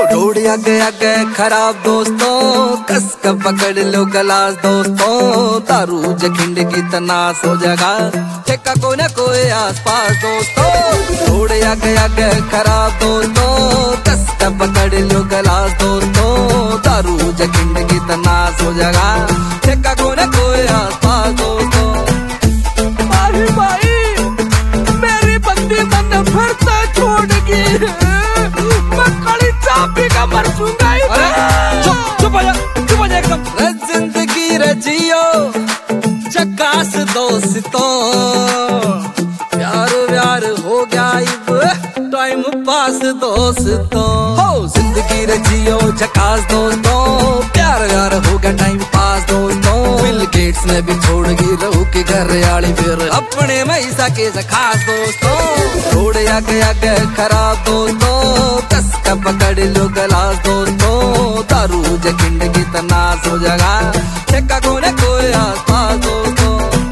Road आगे आगे खराब दोस्तों, कस कर पकड़ लो गलास दोस्तों, दारू जखिंड की तनास हो जाएगा, ठेका कोई ना कोई आसपास दोस्तों। रोड आगे आगे खराब दोस्तों, कस कर पकड़ लो गलास दोस्तों, दारू जखिंड की तनास हो जाएगा, ठेका कोई ना कोई आसपास दोस्तों। भाई भाई मेरी बंदी मन फिरता छोड़ के मैं कड़ी चाबी का मर दूंगा। चुप हो जा एकदम। जिंदगी रजियो झकास दोस्तों, प्यार व्यार हो गया इब टाइम पास दोस्तों। हो जिंदगी रजियो झकास दोस्तों, प्यार व्यार हो गया टाइम पास दोस्तों। बिल गेट्स ने भी छोड़ गई रहू के घर आली, फिर अपने मैसा के खास दोस्तों। रोड आगे आगे खराब दोस्तों, कस का पकड़ लो गलास दोस्तों, दारू जखिंड की तनास हो जाएगा, ठेका कोने कोई आसपास दोस्तों।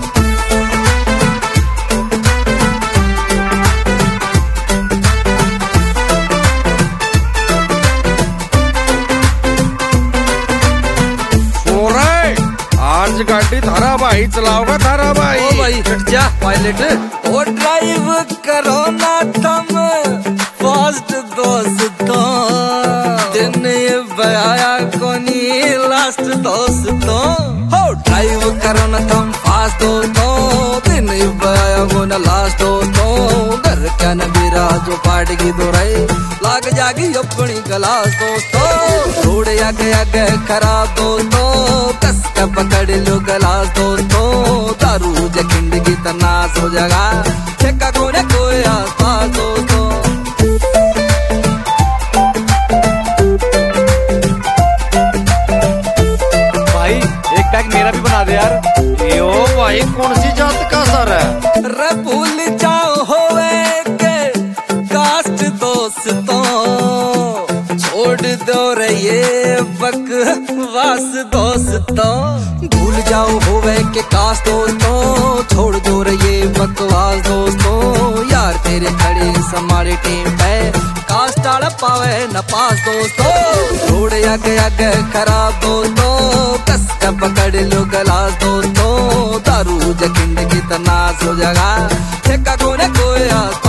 आज गाड़ी थारा भाई चलाओगा, थारा भाई। ओ भाई हट जा पायलट। ओ ड्राइव करो ना तुम फास्ट दोस्तों, दिन ये बयाया कोनी लास्ट दोस्तों। हो ड्राइव करो ना तुम फास्ट दोस्तों, दिन ये बयाया कोना लास्ट दोस्तों। घर क्या नबीरा जो पार्ट की दोराई लाग जागी अपनी गलास दोस्तों। रोड आगे आगे खराब दोस्तों, कस का पकड़ लो गलास दोस्तों, दारू जखिंड की तनास हो जाएगा, ठेका कोने कोई आसपास दोस्तों। भाई एक पैक मेरा भी बना दे यार। यो भाई कौन सी जात का सर है? रे भूल जाओ होवे के कास्ट दोस्तों, छोड़ दो रे ये बकवास दोस्तों। भूल जाओ होवे के कास्ट दोस्तों, छोड़ दो रे ये बकवास दोस्तों। यार तेरे खड़े हमारी टीम पे कास्ट आड़ा पावे न पास दोस्तों। रोड आगे आगे खराब दोस्तों, कस का पकड़ लो गलास दोस्तों, दारू जखिंड की तनास हो जाएगा, ठेका कोने कोई